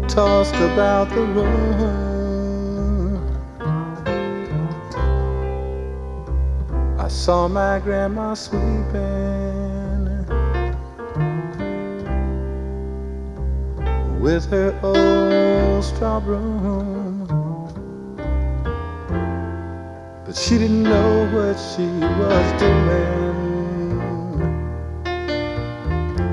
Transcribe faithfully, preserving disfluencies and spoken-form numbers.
tossed about the room. I saw my grandma sweeping with her old straw broom, but she didn't know what she was doing.